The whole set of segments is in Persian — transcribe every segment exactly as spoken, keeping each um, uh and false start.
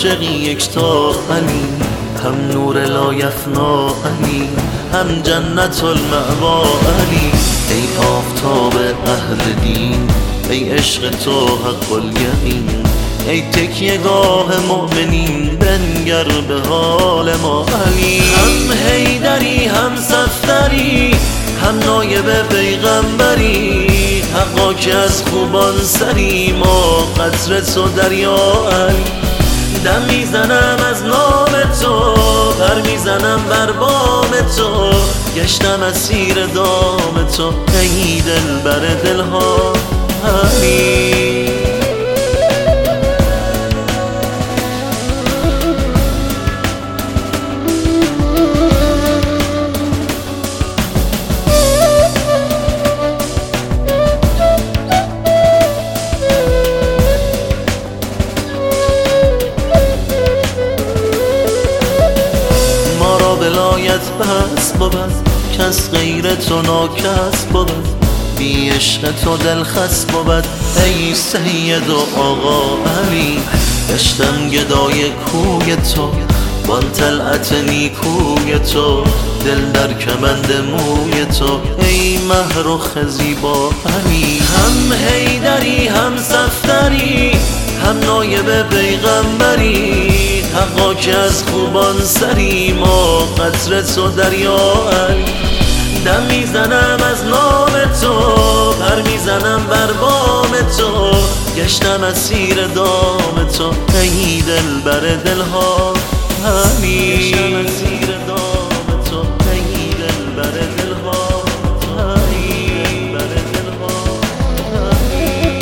عاشقی یکتا علی، هم نور لایفنا علی، هم جنت المأوا علی. ای آفتاب اهل دین، ای عشق تو حق الیقین، ای تکیه گاه مؤمنین، بنگر به حال ما علی. هم حیدری هم صفدری، هم نایب پیغمبری، حقا که از خوبان سری، ما قطره تو دریا علی. دم میزنم از نام تو، پر میزنم بر بام تو، گشتم اسیر دام تو، ای دل بر دلها علی. ولایت بس بود، کس غیر تو ناکس بود، بی عشق تو دل خس بود، ای سید و آقا علی. گشتم گدای کوی تو، بان طلعت نیکوی تو، دل در کمند موی تو، ای مهر و خزیبا علی. هم حیدری هم صفدری، هم نایب پیغمبری، حقا که از خوبان سری، ما قطره تو دریا علی. دم میزنم از نام تو، پر میزنم بر بام تو، گشتم اسیر دام تو، ای دل بر دلها علی. گشتم اسیر دام تو، ای دل بر دلها علی، بر دلها علی.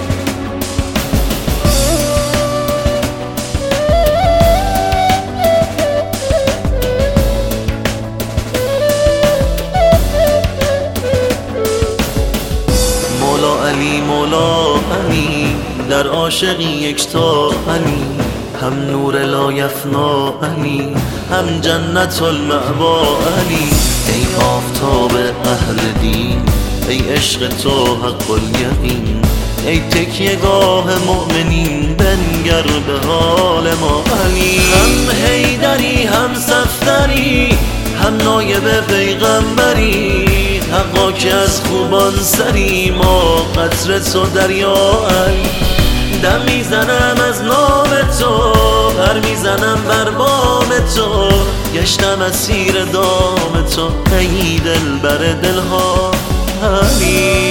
مولا علی مولا علی، در عاشقی یکتا علی، هم نور لایفنا علی، هم جنت المأوا علی. ای آفتاب اهل دین، ای عشق تو حق الیقین، ای تکیه گاه مؤمنین، بنگر به حال ما علی. هم حیدری هم صفدری، هم نایب پیغمبری، حقا که از خوبان سری، ما قطره تو دریا علی. دم میزنم از نام تو، پر میزنم بر بام تو، گشتم اسیر دام تو، ای دل بر دلها علی.